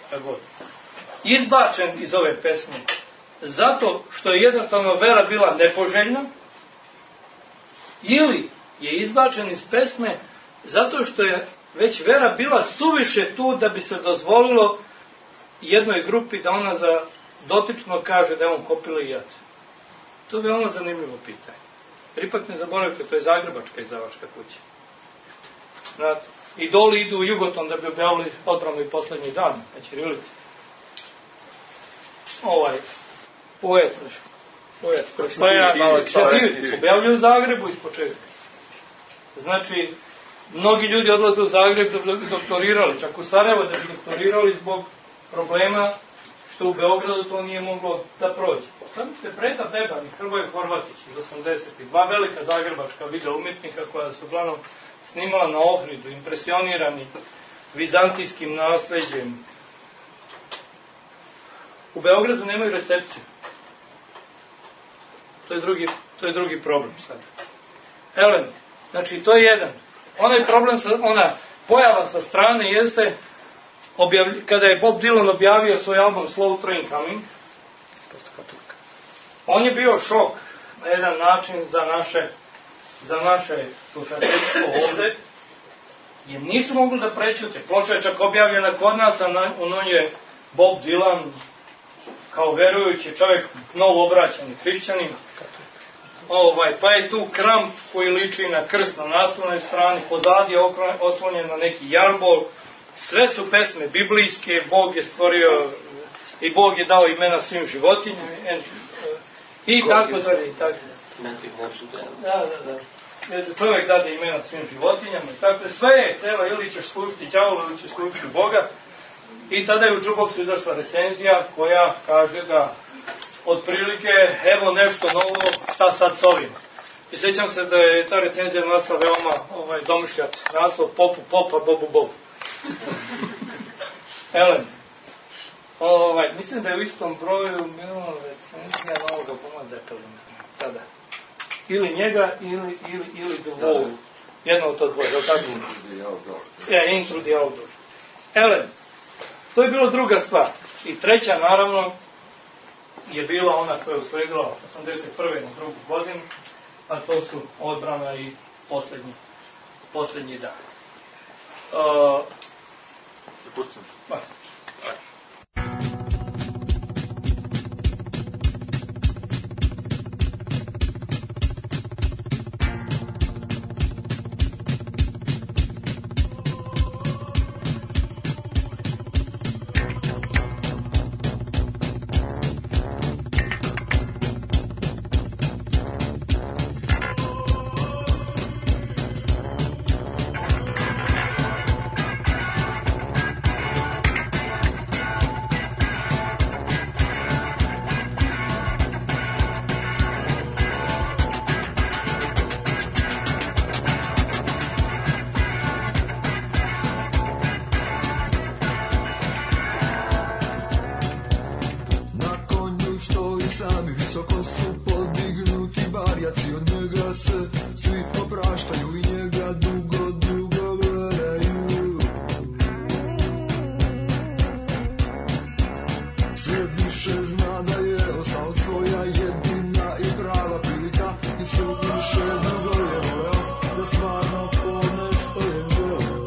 izbačen iz ove pesme zato što je jednostavno vera bila nepoželjna, ili je izbačen iz pesme zato što je već vera bila suviše tu da bi se dozvolilo jednoj grupi da ona za dotično kaže da je on kopili jad. To je veoma zanimljivo pitanje. Jer ipak ne zaboravite, to je zagrebačka izdavačka kuća. Znate, idoli idu u Jugoton da bi objavili odbranu i poslednji dan na ćirilici. Poet koji objavljaju u Zagrebu ispočetka. Znači, mnogi ljudi odlaze u Zagreb da bi doktorirali, čak u Sarajevo da bi doktorirali zbog problema što u Beogradu to nije moglo da prođe. Tamo ste Preda Beban i Hrvoje Horvatić iz 80-ih, dva velika zagrebačka video umjetnika koja su uglavnom snimala na Ohridu, impresionirani vizantijskim nasleđem. U Beogradu nemaju recepciju. To je drugi problem sad. Element. Znači, to je jedan. Onaj problem, ona pojava sa strane jeste kada je Bob Dylan objavio svoj album Slow Train Coming, on je bio šok na jedan način za naše slušateljstvo ovde, jer nisu mogli da prećute. Ploča je čak objavljena kod nas, a u njoj je Bob Dylan kao verujući čovjek, novo obraćani hrišćanin, pa je tu kramp koji liči na krst na naslovnoj strani, pozadi je oslonjen na neki jarbol, sve su pesme biblijske, Bog je stvorio i Bog je dao imena svim životinjama i tako dalje. Da. Čovjek dade imena svim životinjama i tako sve je cela, ili ćeš služiti đavola ili ćeš služiti Boga. I tada je u Jukeboxu izašla recenzija koja kaže da otprilike evo nešto novo, šta sad s ovim. I sjećam se da je ta recenzija nasla veoma domišljat naslov Popa, Bobu. Elen. Mislim da je u istom broju bilo recenzija novog albuma Zeppelina. Tada. Ili njega, ili The Wall. Jedno od to dvoje, je li tako? Intro the Outdoor. Elen. To je bilo druga stvar. I treća, naravno, je bila ona koja je usledila 81. na drugu godinu, a to su odbrana i posljednji dan. Pustim. više zna da je ostao svoja jedina i prava prilika i suviše dugo je voleo da stvarno ponešto je želeo.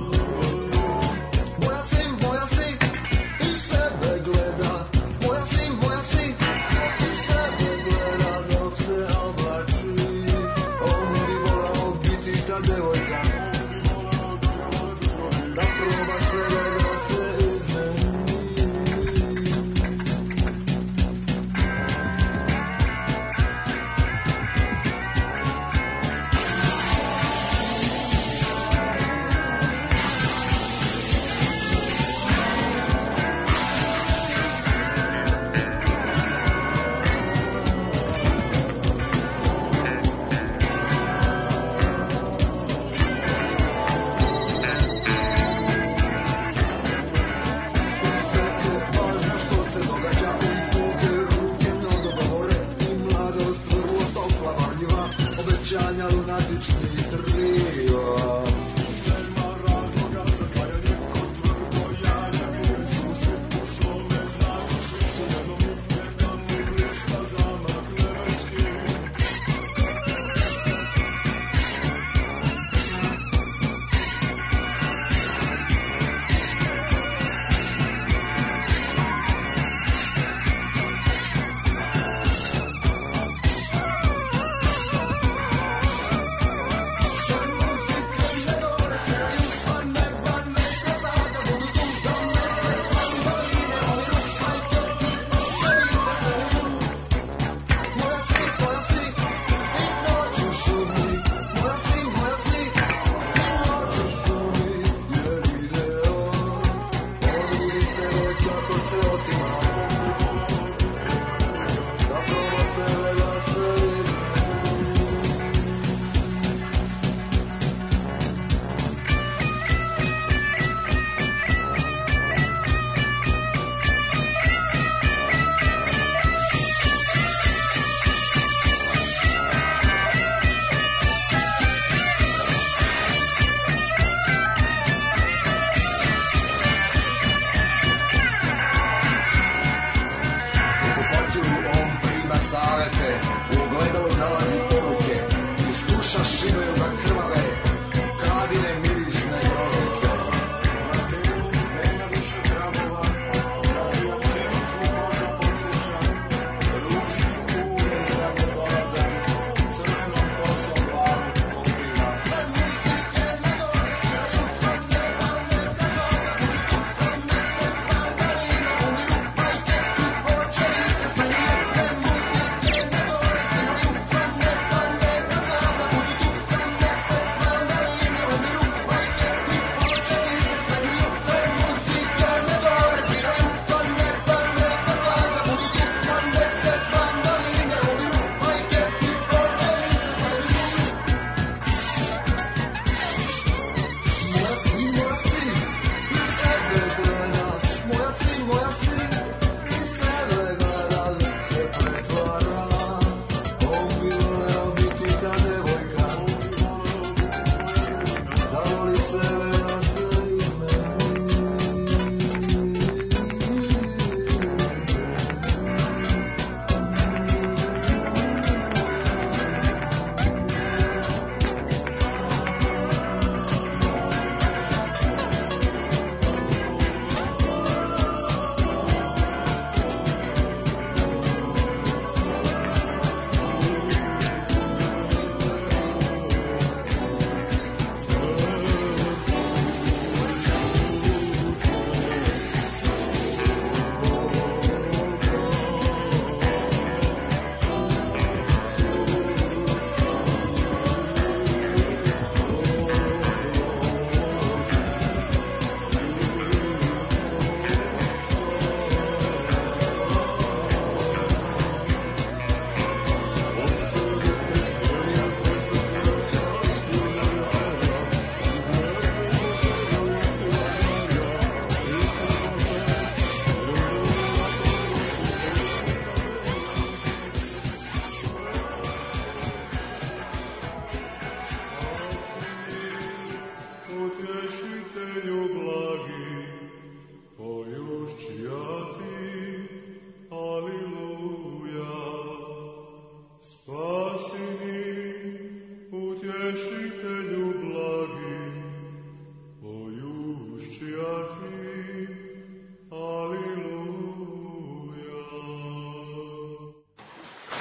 Moja si, iz sebe gleda, moja si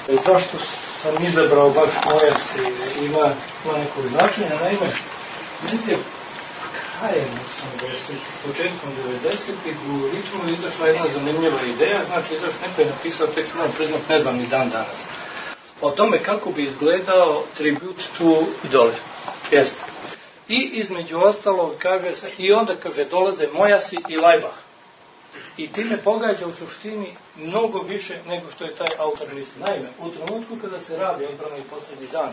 Zašto sam izabrao baš Mojas i ima neko značenje? Naime, vidite, krajem 80, početkom 90-ih u Litvu izašla jedna zanimljiva ideja, znači neko je napisao tekst, moram priznat, ne znam ni dan danas, o tome kako bi izgledao tribut to idole. Jeste. I između ostalog kaže se, i onda kaže dolaze Mojasi i Lajbah. I time pogađa u suštini mnogo više nego što je taj autor misli. Naime, u trenutku kada se radi odbrana i posljednji dan,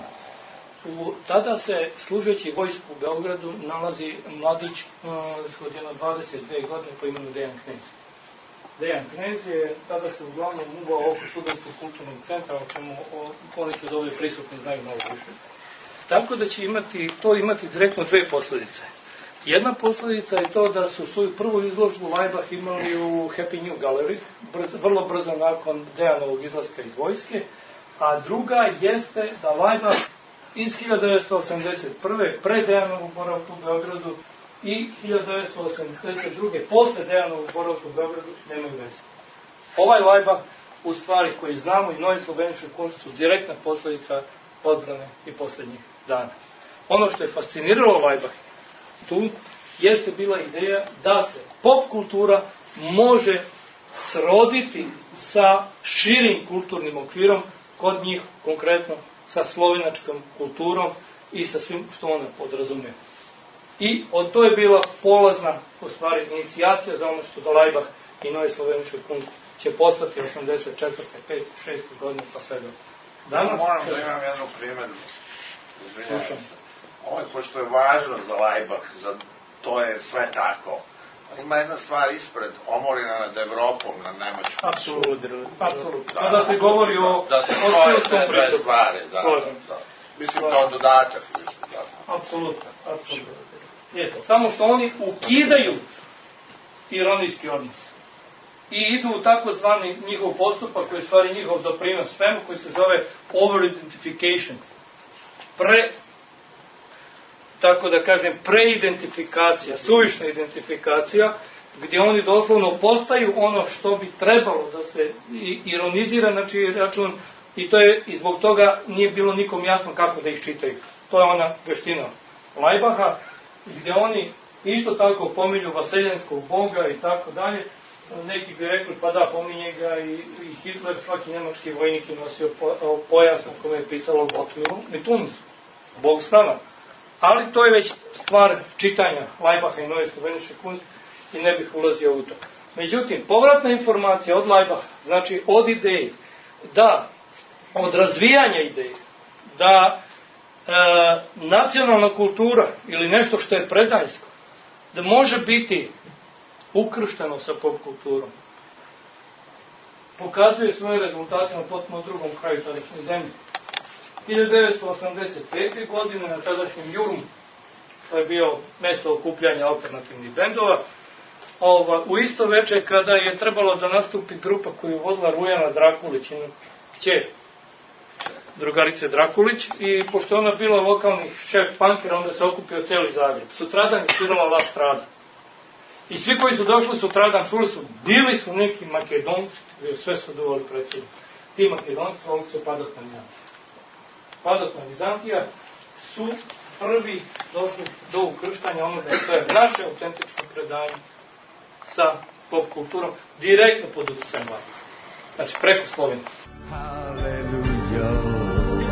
tada se služeći vojsku u Beogradu nalazi mladić od 22 godine po imenu Dejan Knez. Dejan Knez je, tada se uglavnom uvao oko Studentskog kulturnog centra, o čemu poneki od ovdje prisutni znaju malo više. Tako da će to imati direktno dve posljedice. Jedna posljedica je to da su svoju prvu izložbu Lajbah imali u Happy New Gallery, vrlo brzo nakon Dejanovog izlaska iz vojske, a druga jeste da Lajbah iz 1981. pre Dejanovog boravka u Beogradu i 1982. posle Dejanovog boravka u Beogradu nemaju veze. Ovaj Lajbah, u stvari koji znamo i Neue Slovenische Kunst, su direktna posljedica odbrane i posljednjih dana. Ono što je fasciniralo Lajbah tu jeste bila ideja da se pop kultura može sroditi sa širim kulturnim okvirom, kod njih konkretno sa slovenačkom kulturom i sa svim što ona podrazumije. I to je bila polazna, u stvari, inicijacija za ono što do Lajbah i Neue Slovenische Kunst će postati 84. 5. 6. godine pa sve do danas. Moram da imam jednu primjedbu. Izvinjavam se. Ovo je, pošto je važno za Lajbah, to je sve tako. Ima jedna stvar ispred, omorina nad Evropom, nad Nemačkom. Apsolutno. Kada se govori o da se spoje te dve stvari. Mislim, kao dodatak. Apsolutno. Samo što oni ukidaju ironijski odnos. I idu u takozvani njihov postupak, koji je stvari njihov doprinos svemu, koji se zove over-identification. Tako da kažem, preidentifikacija, suvišna identifikacija, gdje oni doslovno postaju ono što bi trebalo da se ironizira na čiji račun, i zbog toga nije bilo nikom jasno kako da ih čitaju. To je ona veština Lajbaha, gdje oni isto tako pominju vaseljanskog boga i tako dalje. Neki bi rekli, pa da, pominje ga i Hitler, svaki njemački vojnik je nosio pojas na kome je pisalo Gott mit uns, Bog s nama. Ali to je već stvar čitanja Lajbaha i Neue Slovenische Kunst i ne bih ulazio u to. Međutim, povratna informacija od Lajbaha, znači od ideje, od razvijanja ideje, da nacionalna kultura ili nešto što je predajsko, da može biti ukršteno sa pop kulturom, pokazuje svoje rezultate na potpuno drugom kraju tadašnje zemlje. 1985. godine na tadašnjem Jurum, to je bio mesto okupljanja alternativnih bendova, u isto večer kada je trebalo da nastupi grupa koju vodila Rujana Drakulić, kćer drugarice Drakulić, i pošto ona bila lokalni šef punkera, onda se okupio cijeli Zagreb. Sutradan je svirala La Strada. I svi koji su došli sutradan čuli su, bili su neki Makedonci, sve su dovoli predsjednik. Ti Makedonci voli se Padat na Vizantija. Padat na Vizantija su prvi došli do ukrštanja onoga što je naše autentično predanje sa pop kulturom, direktno pod utjecajem Lajbaha. Znači preko Slovenije. Hallelujah.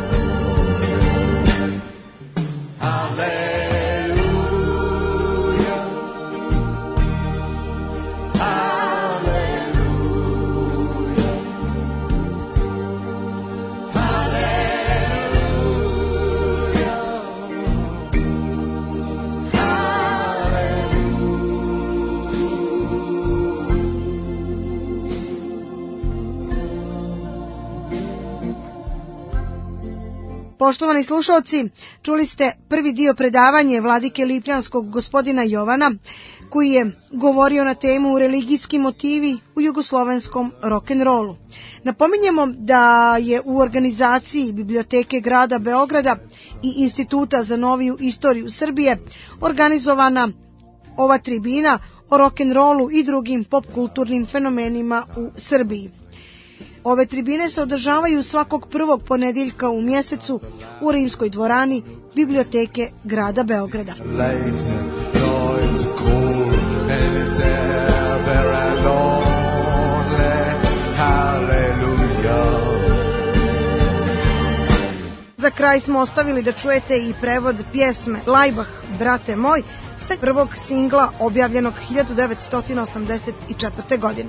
Poštovani slušalci, čuli ste prvi dio predavanje vladike Lipljanskog gospodina Jovana, koji je govorio na temu religijski motivi u jugoslovenskom rock'n'rollu. Napominjemo da je u organizaciji Biblioteke grada Beograda i Instituta za noviju istoriju Srbije organizovana ova tribina o rock'n'rollu i drugim popkulturnim fenomenima u Srbiji. Ove tribine se održavaju svakog prvog ponedjeljka u mjesecu u Rimskoj dvorani Biblioteke grada Beograda. Za kraj smo ostavili da čujete i prevod pjesme Lajbah, brate moj, sa prvog singla objavljenog 1984. godine.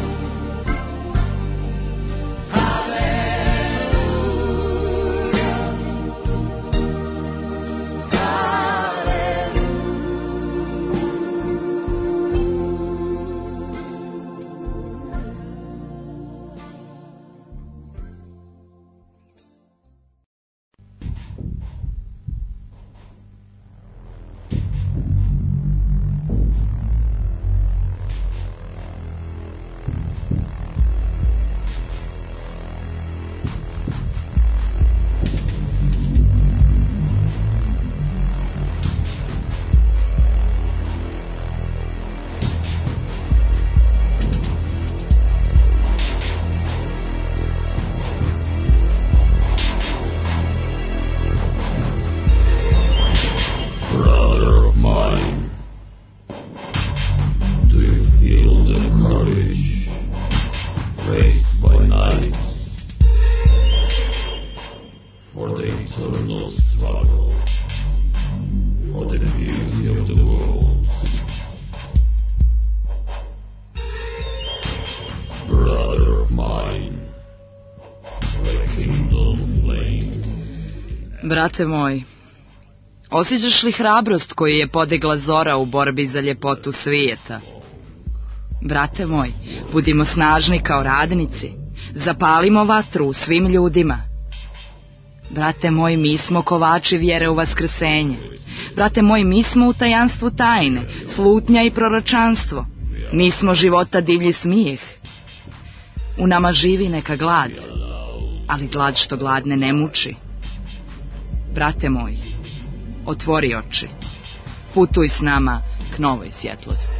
Brate moj, osjećaš li hrabrost koju je podigla zora u borbi za ljepotu svijeta? Brate moj, budimo snažni kao radnici, zapalimo vatru u svim ljudima. Brate moj, mi smo kovači vjere u vaskrsenje. Brate moj, mi smo u tajanstvu tajne, slutnja i proročanstvo. Mi smo života divlji smijeh. U nama živi neka glad, ali glad što gladne ne muči. Brate moj, otvori oči, putuj s nama k novoj svjetlosti.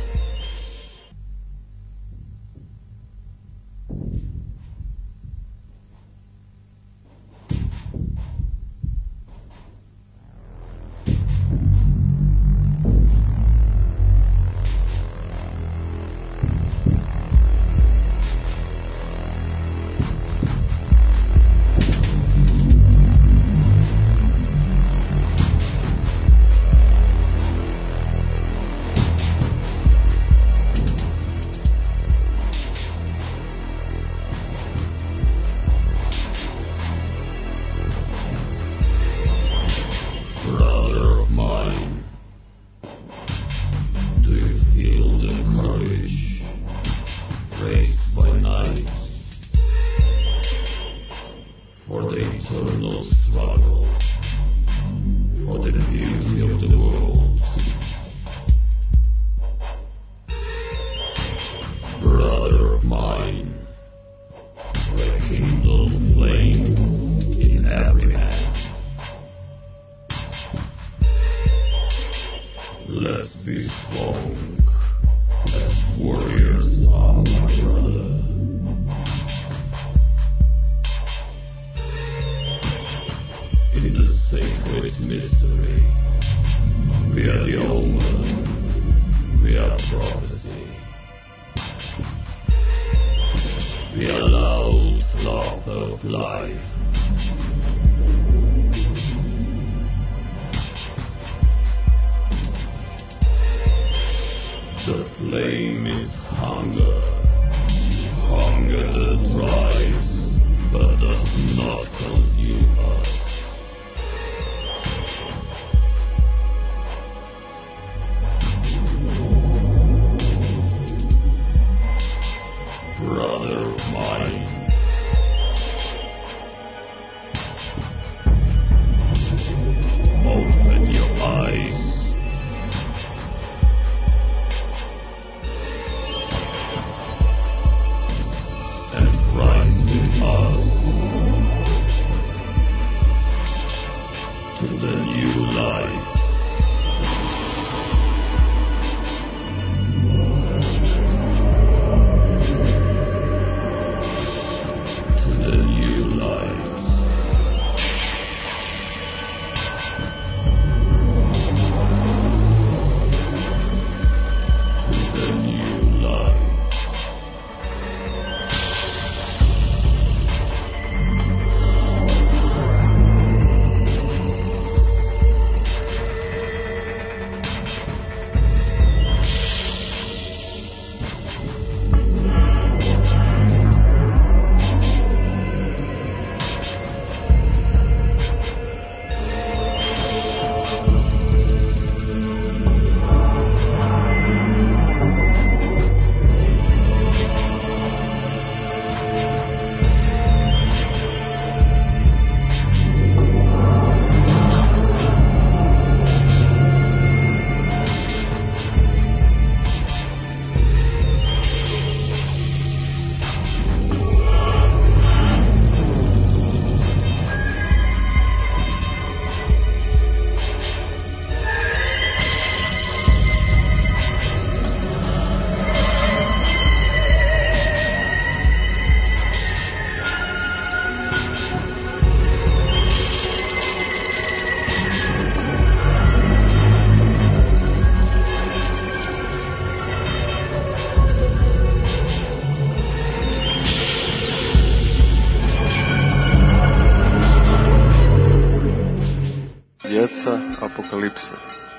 Apokalipse.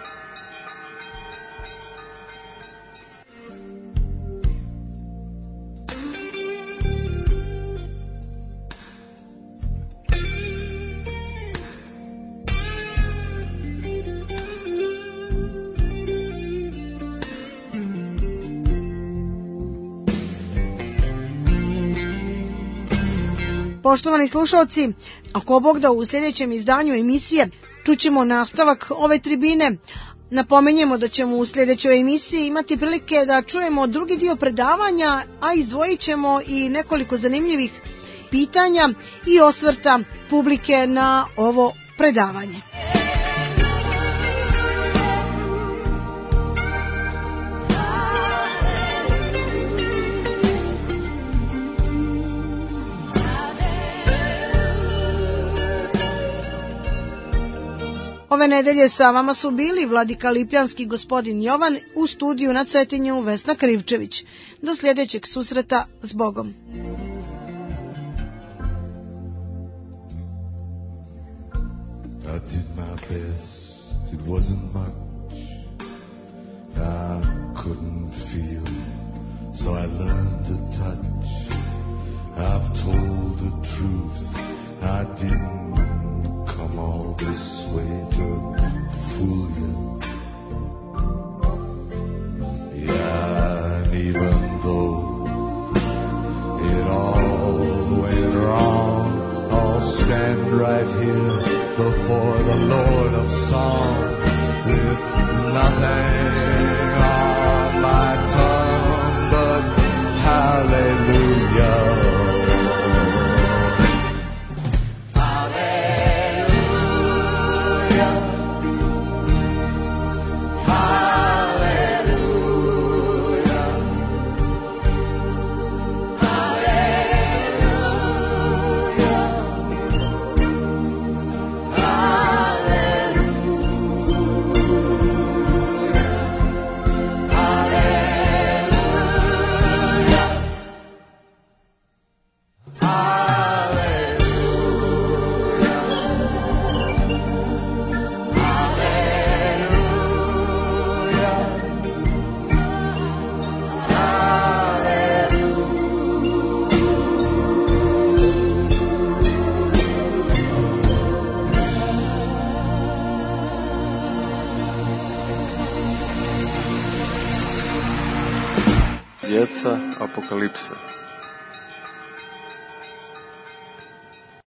Poštovani slušalci, ako Bog da u sljedećem izdanju emisije čućemo nastavak ove tribine, napomenjemo da ćemo u sljedećoj emisiji imati prilike da čujemo drugi dio predavanja, a izdvojit ćemo i nekoliko zanimljivih pitanja i osvrta publike na ovo predavanje. Ove nedelje sa vama su bili vladika Lipjanski gospodin Jovan, u studiju na Cetinju Vesna Krivčević. Do sljedećeg susreta s Bogom. I did my best, it wasn't much. I couldn't feel, so I learned to touch. I've told the truth, I didn't come all this way to fool you. Yeah, and even though it all went wrong, I'll stand right here before the Lord of Song with nothing on my tongue but hallelujah. Djeca Apokalipse.